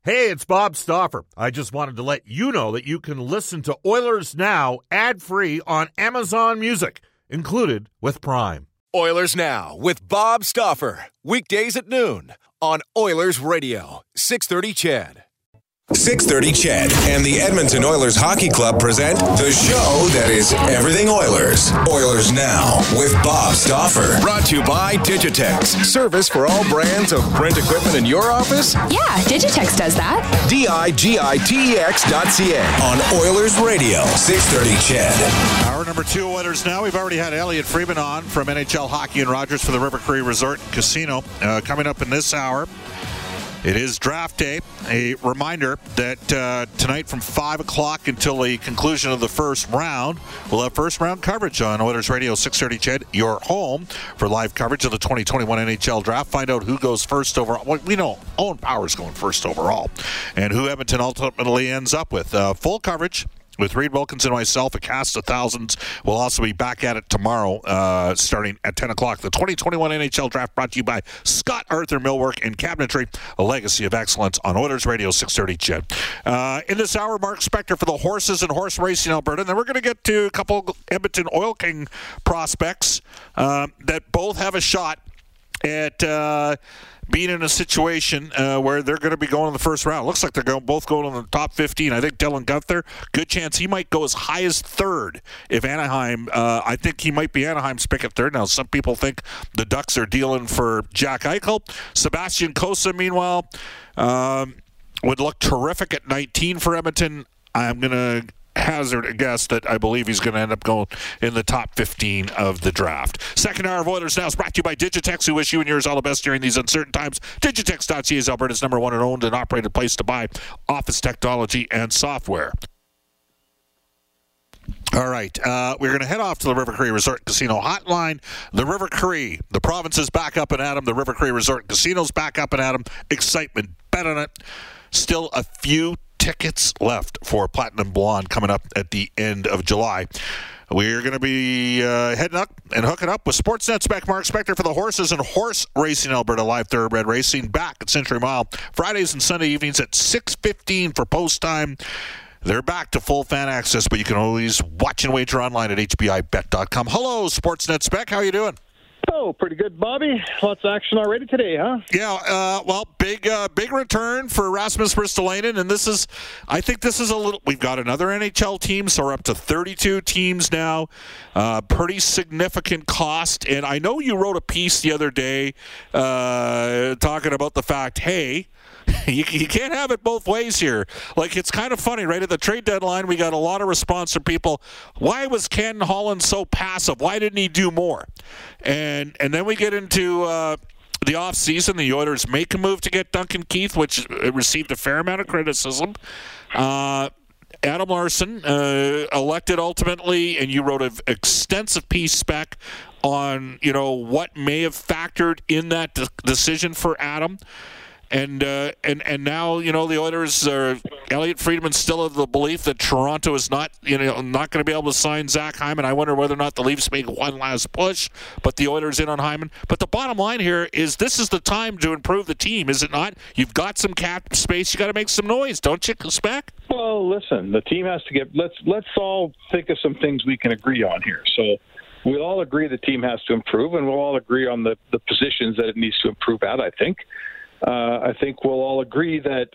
Hey, it's Bob Stauffer. I just wanted to let you know that you can listen to Oilers Now ad-free on Amazon Music, included with Prime. Oilers Now with Bob Stauffer. Weekdays at noon on Oilers Radio, 630 CHED. 630 CHED and the Edmonton Oilers Hockey Club present the show that is everything Oilers. Oilers Now with Bob Stauffer. Brought to you by Digitex. Service for all brands of print equipment in your office? Yeah, Digitex does that. digitex.ca on Oilers Radio, 630 CHED. Hour number 2, Oilers Now. We've already had Elliot Friedman on from NHL Hockey and Rogers for the River Cree Resort and Casino. Coming up in this hour, it is draft day. A reminder that tonight from 5 o'clock until the conclusion of the first round, we'll have first round coverage on Oilers Radio 630 CHED, your home for live coverage of the 2021 NHL draft. Find out who goes first overall. Well, we know Owen Power's going first overall, and who Edmonton ultimately ends up with. Full coverage with Reed Wilkins and myself, a cast of thousands. We'll also be back at it tomorrow, starting at 10 o'clock. The 2021 NHL Draft brought to you by Scott Arthur Millwork and Cabinetry, a legacy of excellence on Oilers Radio 630 CHED. In this hour, Mark Spector for the Horses and Horse Racing Alberta. And then we're going to get to a couple Edmonton Oil King prospects that both have a shot at being in a situation where they're going to be going in the first round. Looks like they're both going in the top 15. I think Dylan Gunther, good chance he might go as high as third if Anaheim, I think he might be Anaheim's pick at third. Now, some people think the Ducks are dealing for Jack Eichel. Sebastian Cossa, meanwhile, would look terrific at 19 for Edmonton. I'm going to hazard a guess that I believe he's going to end up going in the top 15 of the draft. Second hour of Oilers Now is brought to you by Digitex, who wish you and yours all the best during these uncertain times. Digitex.ca is Alberta's number one and owned and operated place to buy office technology and software. All right, we're going to head off to the River Cree Resort Casino hotline. The River Cree, the province is back up and at 'em. The River Cree Resort Casino's back up and at 'em. Excitement, bet on it. Still a few tickets left for Platinum Blonde coming up at the end of July. We're going to be heading up and hooking up with Sportsnet's back Mark Spector for the Horses and Horse Racing Alberta Live Thoroughbred Racing back at Century Mile Fridays and Sunday evenings at 6:15 for post time. They're back to full fan access, but you can always watch and wager online at hbibet.com. Hello, Sportsnet Spec. How are you doing? Oh, pretty good, Bobby. Lots of action already today, huh? Yeah, well, big return for Rasmus Ristolainen, and I think this is a little. We've got another NHL team, so we're up to 32 teams now. Pretty significant cost, and I know you wrote a piece the other day talking about the fact, hey, you can't have it both ways here. Like, it's kind of funny, right? At the trade deadline, we got a lot of response from people. Why was Ken Holland so passive? Why didn't he do more? And then we get into the offseason. The Oilers make a move to get Duncan Keith, which received a fair amount of criticism. Adam Larsson elected ultimately, and you wrote an extensive piece, Spec, on what may have factored in that decision for Adam. And now, the Oilers are, Elliot Friedman's still of the belief that Toronto is not going to be able to sign Zach Hyman. I wonder whether or not the Leafs make one last push, but the Oilers in on Hyman. But the bottom line here is this is the time to improve the team, is it not? You've got some cap space. You got to make some noise, don't you, Spec? Well, listen, the team has to get, let's all think of some things we can agree on here. So we'll all agree the team has to improve, and we'll all agree on the positions that it needs to improve at, I think. I think we'll all agree that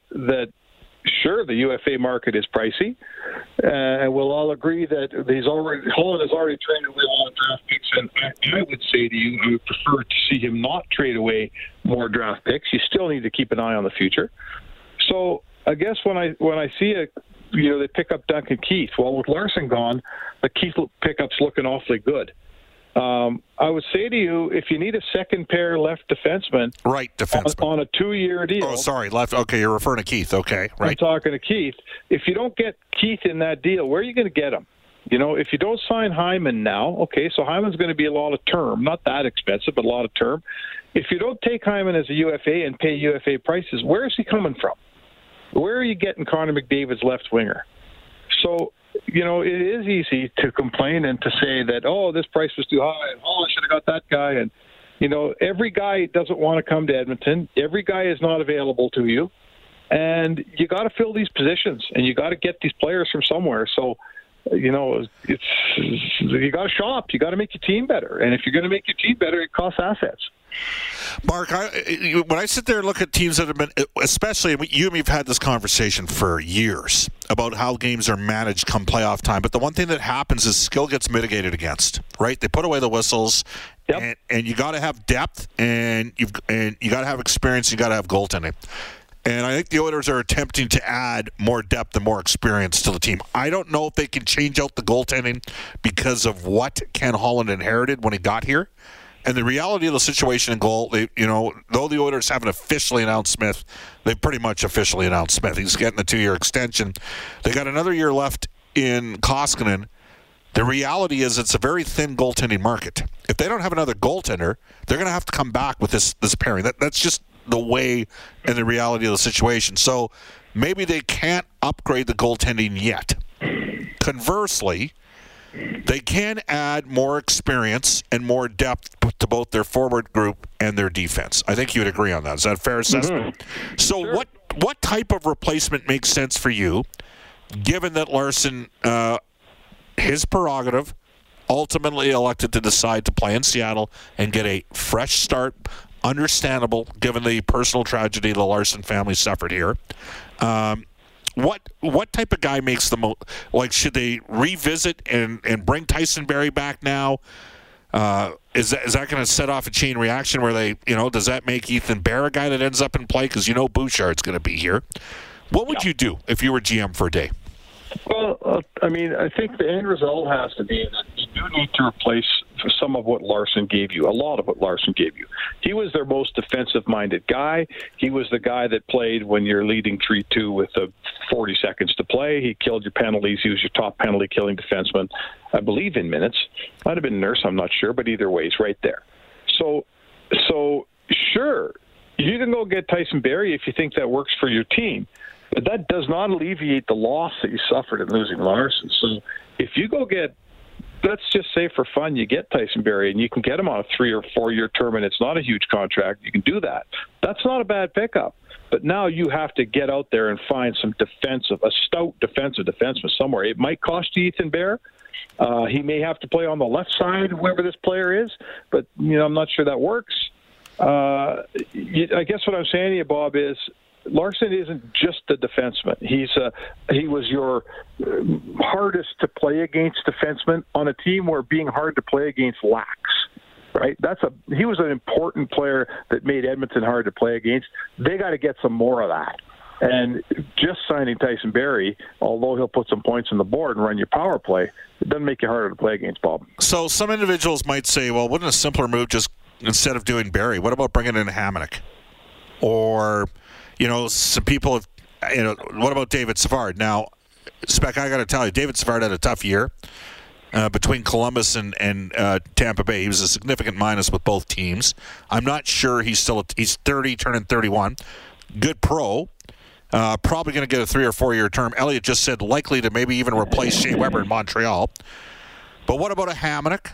sure, the UFA market is pricey, and we'll all agree that Holland has already traded away a lot of draft picks, and I would say to you, I would prefer to see him not trade away more draft picks. You still need to keep an eye on the future. So I guess when I see they pick up Duncan Keith. Well, with Larsson gone, the Keith pickup's looking awfully good. I would say to you, if you need a second pair left defenseman, on a 2-year deal. Oh, sorry, left. Okay, you're referring to Keith. Okay, right. I'm talking to Keith. If you don't get Keith in that deal, where are you going to get him? If you don't sign Hyman now, okay, so Hyman's going to be a lot of term, not that expensive, but a lot of term. If you don't take Hyman as a UFA and pay UFA prices, where is he coming from? Where are you getting Connor McDavid's left winger? So, it is easy to complain and to say that, oh, this price was too high, and oh, I should have got that guy. And, every guy doesn't want to come to Edmonton. Every guy is not available to you. And you got to fill these positions, and you got to get these players from somewhere. So, you got to shop. You got to make your team better. And if you're going to make your team better, it costs assets. Mark, when I sit there and look at teams that have been, especially you and me have had this conversation for years about how games are managed come playoff time. But the one thing that happens is skill gets mitigated against, right? They put away the whistles, and you got to have depth, and you got to have experience. You got to have goaltending. And I think the Oilers are attempting to add more depth and more experience to the team. I don't know if they can change out the goaltending because of what Ken Holland inherited when he got here. And the reality of the situation in goal, though the Oilers haven't officially announced Smith, they've pretty much officially announced Smith. He's getting a 2-year extension. They got another year left in Koskinen. The reality is it's a very thin goaltending market. If they don't have another goaltender, they're going to have to come back with this pairing. That's just the way and the reality of the situation. So maybe they can't upgrade the goaltending yet. Conversely, they can add more experience and more depth to both their forward group and their defense. I think you would agree on that. Is that a fair assessment? Mm-hmm. So sure. What type of replacement makes sense for you, given that Larson, his prerogative, ultimately elected to decide to play in Seattle and get a fresh start, understandable given the personal tragedy the Larson family suffered here. What type of guy makes the most? Like, should they revisit and bring Tyson Barrie back now? Is that going to set off a chain reaction where they, does that make Ethan Bear a guy that ends up in play? Because Bouchard's going to be here. What would you do if you were GM for a day? Well, I think the end result has to be that you do need to replace some of what Larson gave you, a lot of what Larson gave you. He was their most defensive-minded guy. He was the guy that played when you're leading 3-2 with 40 seconds to play. He killed your penalties. He was your top penalty-killing defenseman, I believe, in minutes. Might have been Nurse, I'm not sure, but either way, he's right there. So sure, you can go get Tyson Barrie if you think that works for your team. But that does not alleviate the loss that you suffered in losing Larson. So if you go get, let's just say for fun, you get Tyson Barrie and you can get him on a 3 or 4 year term and it's not a huge contract, you can do that. That's not a bad pickup. But now you have to get out there and find some a stout defensive defenseman somewhere. It might cost you Ethan Bear. He may have to play on the left side, whoever this player is. But, I'm not sure that works. I guess what I'm saying to you, Bob, is Larson isn't just a defenseman. He was your hardest to play against defenseman on a team where being hard to play against lacks. Right? He was an important player that made Edmonton hard to play against. They got to get some more of that. And just signing Tyson Barrie, although he'll put some points on the board and run your power play, it doesn't make you harder to play against, Bob. So some individuals might say, well, wouldn't a simpler move just instead of doing Barrie, what about bringing in Hamonic? Or some people have, what about David Savard? Now, Spec, I got to tell you, David Savard had a tough year between Columbus and Tampa Bay. He was a significant minus with both teams. I'm not sure he's 30, turning 31. Good pro. Probably going to get a 3 or 4 year term. Elliott just said likely to maybe even replace Shea Weber in Montreal. But what about a Hamonic?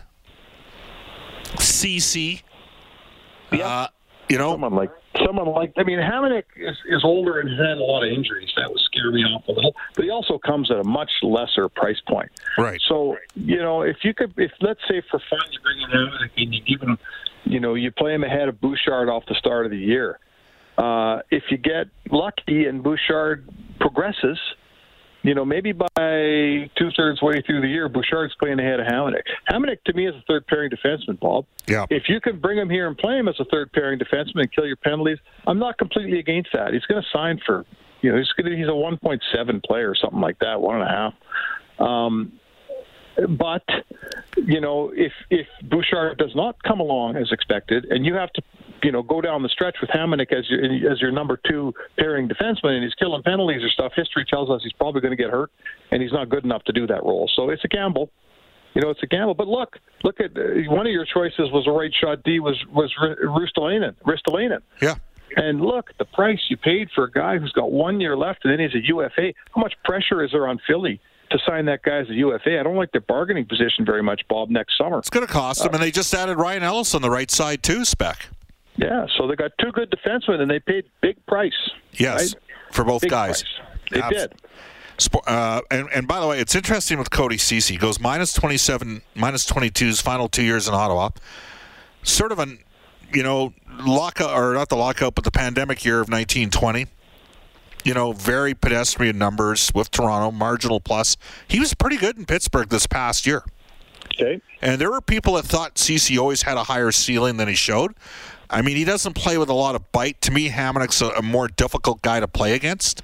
CC? Yeah. Someone like Hamonic is older and has had a lot of injuries. That would scare me off a little. But he also comes at a much lesser price point. Right. So, if let's say for fun you bring in Hamonic and you give him, you play him ahead of Bouchard off the start of the year. If you get lucky and Bouchard progresses, maybe by 2/3 way through the year, Bouchard's playing ahead of Hamonic. Hamonic, to me, is a third-pairing defenseman, Bob. Yeah. If you can bring him here and play him as a third-pairing defenseman and kill your penalties, I'm not completely against that. He's going to sign for, he's a 1.7 player or something like that, 1.5. But, if Bouchard does not come along as expected, and you have to, go down the stretch with Hamonic as your number 2 pairing defenseman, and he's killing penalties or stuff, history tells us he's probably going to get hurt, and he's not good enough to do that role. So it's a gamble. It's a gamble. But look at one of your choices was a right shot D was Ristolainen. Yeah. And look, the price you paid for a guy who's got 1 year left and then he's a UFA. How much pressure is there on Philly to sign that guy as a UFA? I don't like their bargaining position very much, Bob, next summer. It's going to cost them, and they just added Ryan Ellis on the right side too, Spec. Yeah, so they got 2 good defensemen, and they paid big price. Yes. Right? for both Big guys. Price. It did. And by the way, it's interesting with Cody Ceci. He goes minus 27, minus 22 his final 2 years in Ottawa. Sort of an, lockout, or not the lockout, but the pandemic year of 1920. Very pedestrian numbers with Toronto, marginal plus. He was pretty good in Pittsburgh this past year. Okay. And there were people that thought Ceci always had a higher ceiling than he showed. I mean, he doesn't play with a lot of bite. To me, Hamonic's a more difficult guy to play against.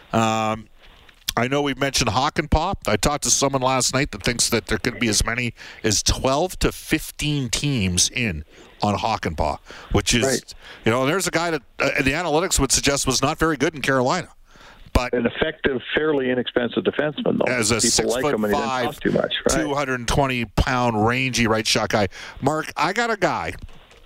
I know we've mentioned Hakanpää. I talked to someone last night that thinks that there could be as many as 12 to 15 teams in on Hakanpää, which is, right. There's a guy that the analytics would suggest was not very good in Carolina. But an effective, fairly inexpensive defenseman, though. As a People 6'5", like him and he doesn't cost too much, right? 220-pound, rangy right shot guy. Mark, I got a guy,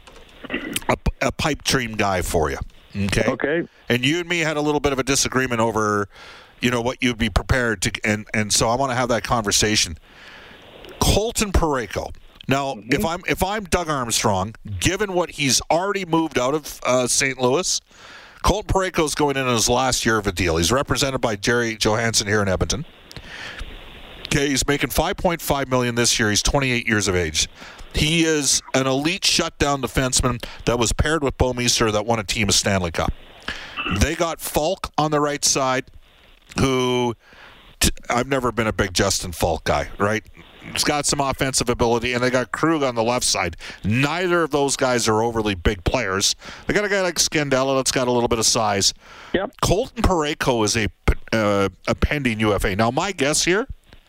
a pipe dream guy for you. Okay. And you and me had a little bit of a disagreement over, what you'd be prepared to, and so I want to have that conversation. Colton Parayko. Now, if I'm Doug Armstrong, given what he's already moved out of St. Louis, Colton Parayko's going in his last year of a deal. He's represented by Jerry Johansson here in Edmonton. Okay, he's making $5.5 million this year. He's 28 years of age. He is an elite shutdown defenseman that was paired with Bo Meester that won a team a Stanley Cup. They got Falk on the right side, who I've never been a big Justin Falk guy, right? He's got some offensive ability, and they got Krug on the left side. Neither of those guys are overly big players. They got a guy like Scandella that's got a little bit of size. Yep. Colton Parayko is a pending UFA. Now, my guess here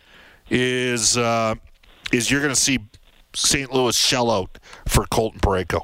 is you're going to see St. Louis shell out for Colton Parayko.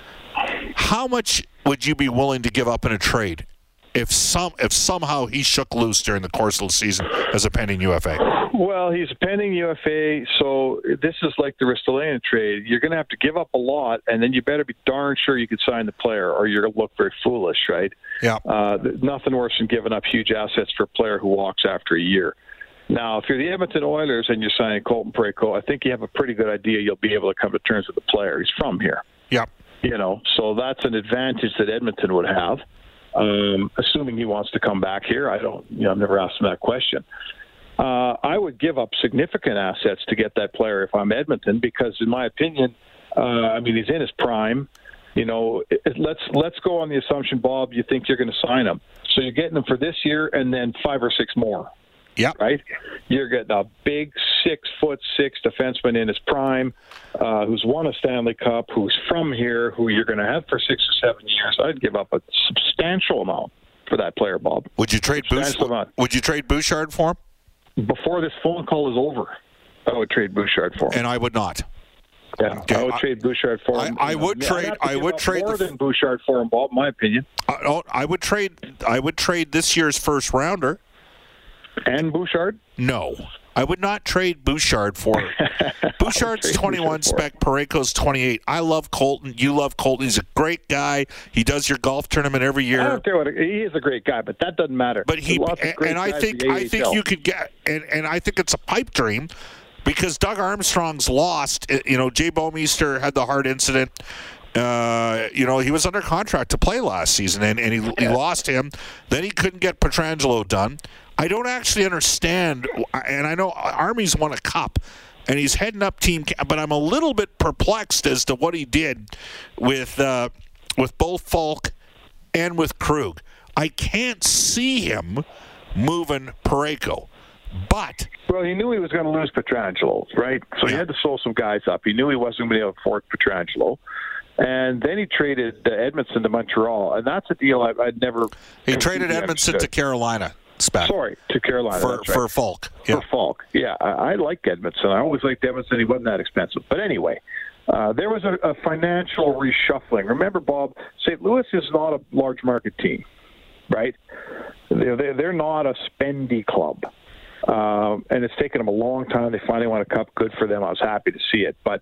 How much would you be willing to give up in a trade if somehow he shook loose during the course of the season as a pending UFA? Well, he's a pending UFA, so this is like the Ristolainen trade. You're going to have to give up a lot, and then you better be darn sure you can sign the player, or you're going to look very foolish, right? Yeah. Nothing worse than giving up huge assets for a player who walks after a year. Now, if you're the Edmonton Oilers and you're signing Colton Parayko, I think you have a pretty good idea you'll be able to come to terms with the player. He's from here. Yeah. So that's an advantage that Edmonton would have, assuming he wants to come back here. I've never asked him that question. I would give up significant assets to get that player if I'm Edmonton, because in my opinion, he's in his prime. Let's go on the assumption, Bob, you think you're going to sign him. So you're getting him for this year and then 5 or 6 more. Yeah. Right? You're getting a big 6'6" defenseman in his prime, who's won a Stanley Cup, who's from here, who you're going to have for 6 or 7 years. I'd give up a substantial amount for that player, Bob. Would you trade Bouchard for him? Before this phone call is over, I would trade Bouchard for him. And I would not. Yeah, okay. I would trade Bouchard for him. I would trade more than Bouchard for him, Bob. In my opinion. I would trade this year's first rounder. And Bouchard? No. I would not trade Bouchard for Bouchard's 21 spec, Parayko's 28. I love Colton. You love Colton. He's a great guy. He does your golf tournament every year. I don't care what he is a great guy, but that doesn't matter. But I think you could get, and I think it's a pipe dream, because Doug Armstrong's lost. Jay Bouwmeester had the heart incident. He was under contract to play last season, and he lost him. Then he couldn't get Pietrangelo done. I don't actually understand, and I know Army's won a cup, and he's heading up team, but I'm a little bit perplexed as to what he did with both Falk and with Krug. I can't see him moving Parayko, but... Well, he knew he was going to lose Pietrangelo, right? So he had to sew some guys up. He knew he wasn't going to be able to afford Pietrangelo. And then he traded Edmondson to Montreal, and that's a deal I'd never... He traded Edmondson to Carolina. To Carolina. For Falk. Yeah. For Falk, yeah. I like Edmondson. I always liked Edmondson. He wasn't that expensive. But anyway, there was a financial reshuffling. Remember, Bob, St. Louis is not a large market team, right? They're not a spendy club. And it's taken them a long time. They finally won a cup. Good for them. I was happy to see it. But,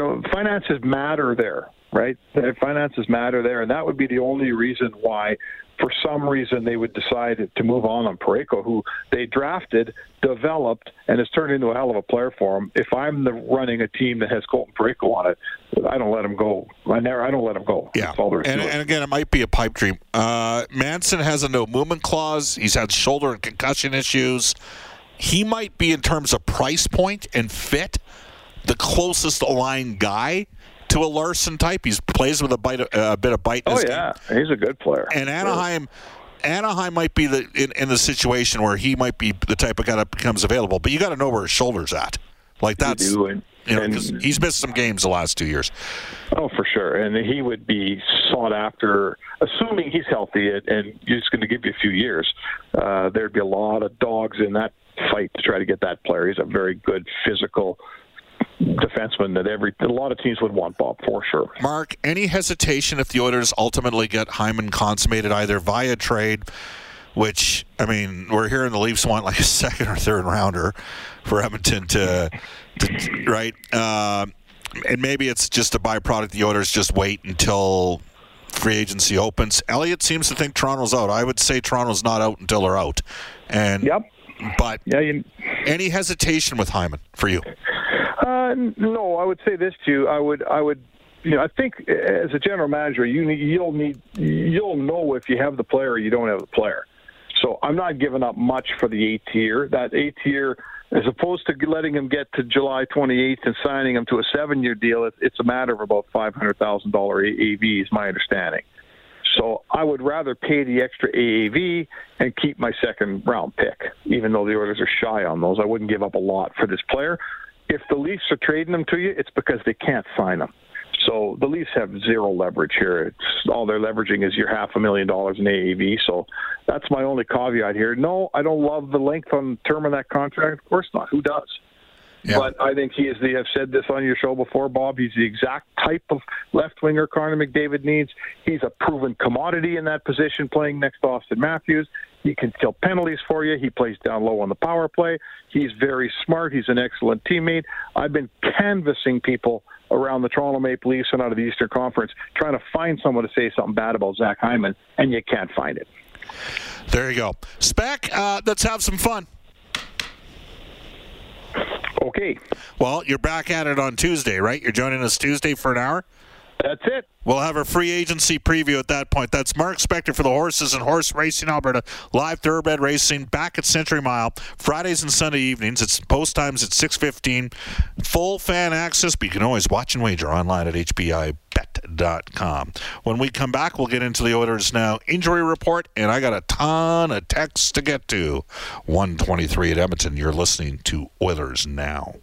finances matter there, right? Finances matter there. And that would be the only reason why for some reason they would decide to move on Parayko, who they drafted, developed, and has turned into a hell of a player for them. If I'm running a team that has Colton Parayko on it, I don't let him go. I don't let him go. Yeah, and again, it might be a pipe dream. Manson has a no movement clause. He's had shoulder and concussion issues. He might be, in terms of price point and fit, the closest aligned guy to a Larson type. He plays with a bit of bite in his game. He's a good player. And Anaheim might be in the situation where he might be the type of guy that becomes available, but you got to know where his shoulder's at. Like that's, because he's missed some games the last 2 years. Oh, for sure. And he would be sought after, assuming he's healthy and he's going to give you a few years. There'd be a lot of dogs in that fight to try to get that player. He's a very good physical defenseman that a lot of teams would want, Bob, for sure. Mark, any hesitation if the Oilers ultimately get Hyman consummated either via trade, which, I mean, we're hearing the Leafs want like a second or third rounder for Edmonton to right? And maybe it's just a byproduct. The Oilers just wait until free agency opens. Elliott seems to think Toronto's out. I would say Toronto's not out until they're out. And yep. But any hesitation with Hyman for you? No, I would say this to you. I would. I think as a general manager, you'll know if you have the player or you don't have the player. So I'm not giving up much for the 8th year. That 8th year, as opposed to letting him get to July 28th and signing him to a 7-year deal, it's a matter of about $500,000 AAV, is my understanding. So I would rather pay the extra AAV and keep my second-round pick, even though the Oilers are shy on those. I wouldn't give up a lot for this player. If the Leafs are trading them to you, it's because they can't sign them. So the Leafs have zero leverage here. All they're leveraging is your $500,000 in AAV. So that's my only caveat here. No, I don't love the length on term of that contract. Of course not. Who does? Yeah. But I think I've said this on your show before, Bob, he's the exact type of left-winger Connor McDavid needs. He's a proven commodity in that position playing next to Austin Matthews. He can kill penalties for you. He plays down low on the power play. He's very smart. He's an excellent teammate. I've been canvassing people around the Toronto Maple Leafs and out of the Eastern Conference trying to find someone to say something bad about Zach Hyman, and you can't find it. There you go. Spec, let's have some fun. Okay. Well, you're back at it on Tuesday, right? You're joining us Tuesday for an hour? That's it. We'll have a free agency preview at that point. That's Mark Spector for the Horses and Horse Racing Alberta. Live thoroughbred racing back at Century Mile. Fridays and Sunday evenings. It's post times at 6:15. Full fan access, but you can always watch and wager online at hbibet.com. When we come back, we'll get into the Oilers Now injury report, and I got a ton of texts to get to. 1:23 at Edmonton. You're listening to Oilers Now.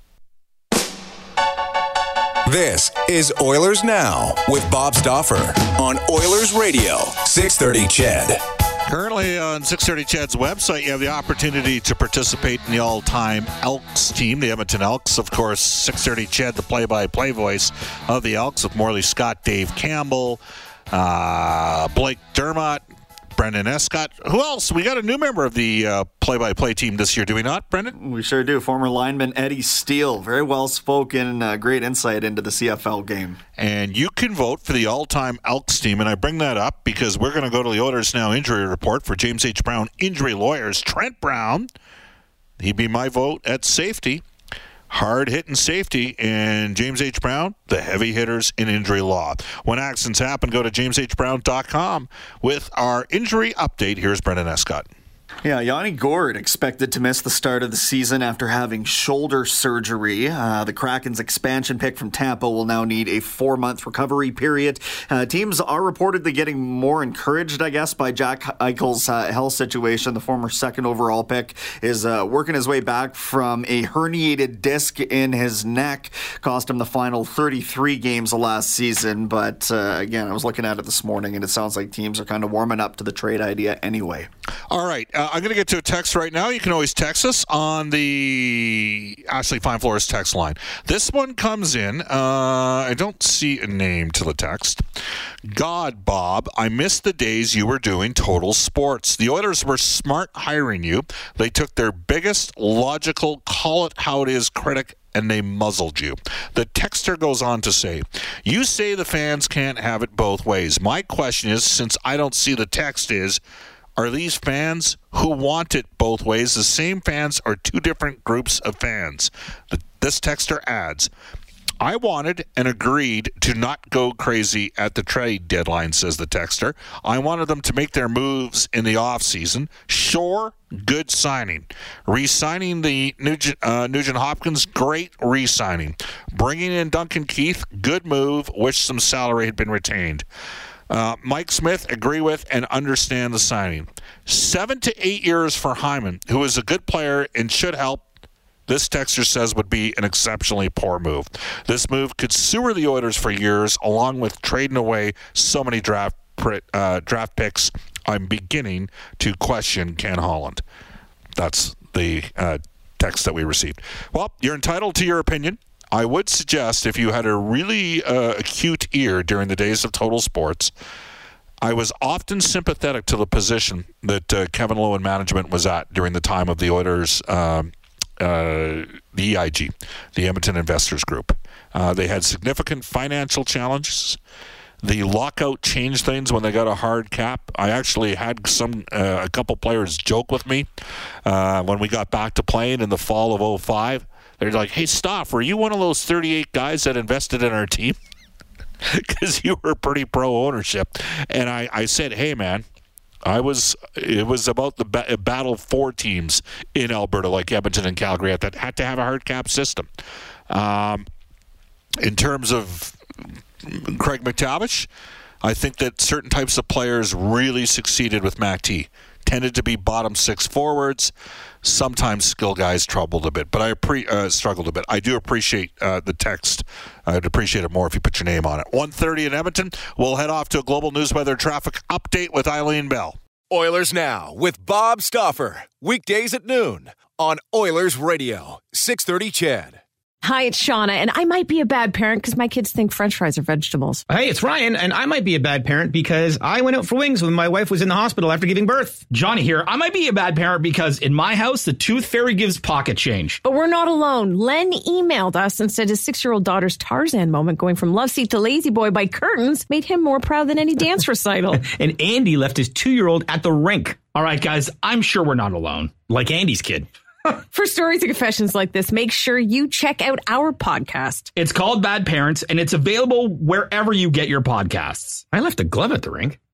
This is Oilers Now with Bob Stauffer on Oilers Radio, 630 CHED. Currently on 630 CHED's website, you have the opportunity to participate in the all-time Elks team, the Edmonton Elks. Of course, 630 CHED, the play-by-play voice of the Elks, with Morley Scott, Dave Campbell, Blake Dermott, Brendan Escott. Who else? We got a new member of the play-by-play team this year, do we not, Brendan? We sure do. Former lineman Eddie Steele. Very well-spoken, great insight into the CFL game. And you can vote for the all-time Elks team, and I bring that up because we're going to go to the Oilers Now injury report for James H. Brown Injury Lawyers. Trent Brown, he'd be my vote at safety. Hard-hitting safety, and James H. Brown, the heavy hitters in injury law. When accidents happen, go to jameshbrown.com with our injury update. Here's Brendan Escott. Yeah, Yanni Gourde expected to miss the start of the season after having shoulder surgery. The Kraken's expansion pick from Tampa will now need a 4-month recovery period. Teams are reportedly getting more encouraged, I guess, by Jack Eichel's health situation. The former second overall pick is working his way back from a herniated disc in his neck. Cost him the final 33 games of last season. But again, I was looking at it this morning, and it sounds like teams are kind of warming up to the trade idea anyway. All right. I'm going to get to a text right now. You can always text us on the Ashley Fine Floors text line. This one comes in. I don't see a name to the text. God, Bob, I miss the days you were doing Total Sports. The Oilers were smart hiring you. They took their biggest logical, call it how it is critic and they muzzled you. The texter goes on to say, you say the fans can't have it both ways. My question is, since I don't see the text, are these fans who want it both ways the same fans or two different groups of fans? This texter adds, I wanted and agreed to not go crazy at the trade deadline, says the texter. I wanted them to make their moves in the offseason. Sure, good signing. Re-signing the Nugent-Hopkins, great re-signing. Bringing in Duncan Keith, good move. Wish some salary had been retained. Mike Smith, agree with and understand the signing. 7 to 8 years for Hyman, who is a good player and should help. This texter says would be an exceptionally poor move. This move could sewer the Oilers for years, along with trading away so many draft picks. I'm beginning to question Ken Holland. That's the text that we received. Well, you're entitled to your opinion. I would suggest if you had a really acute ear during the days of Total Sports, I was often sympathetic to the position that Kevin Lowe and management was at during the time of the Oilers, the EIG, the Edmonton Investors Group. They had significant financial challenges. The lockout changed things when they got a hard cap. I actually had a couple players joke with me when we got back to playing in the fall of 2005. They're like, hey, Stoff, were you one of those 38 guys that invested in our team? Because you were pretty pro-ownership. And I said, hey, man, it was about the battle four teams in Alberta, like Edmonton and Calgary, that had to have a hard cap system. In terms of Craig McTavish, I think that certain types of players really succeeded with Mac T. Tended to be bottom six forwards. Sometimes skill guys struggled a bit, but struggled a bit. I do appreciate the text. I'd appreciate it more if you put your name on it. 1:30 in Edmonton. We'll head off to a global news weather traffic update with Eileen Bell. Oilers Now with Bob Stauffer. Weekdays at noon on Oilers Radio. 630 CHED. Hi, it's Shauna, and I might be a bad parent because my kids think French fries are vegetables. Hey, it's Ryan, and I might be a bad parent because I went out for wings when my wife was in the hospital after giving birth. Johnny here. I might be a bad parent because in my house, the tooth fairy gives pocket change. But we're not alone. Len emailed us and said his 6-year-old daughter's Tarzan moment going from love seat to lazy boy by curtains made him more proud than any dance recital. And Andy left his 2-year-old at the rink. All right, guys, I'm sure we're not alone. Like Andy's kid. For stories and confessions like this, make sure you check out our podcast. It's called Bad Parents, and it's available wherever you get your podcasts. I left a glove at the rink.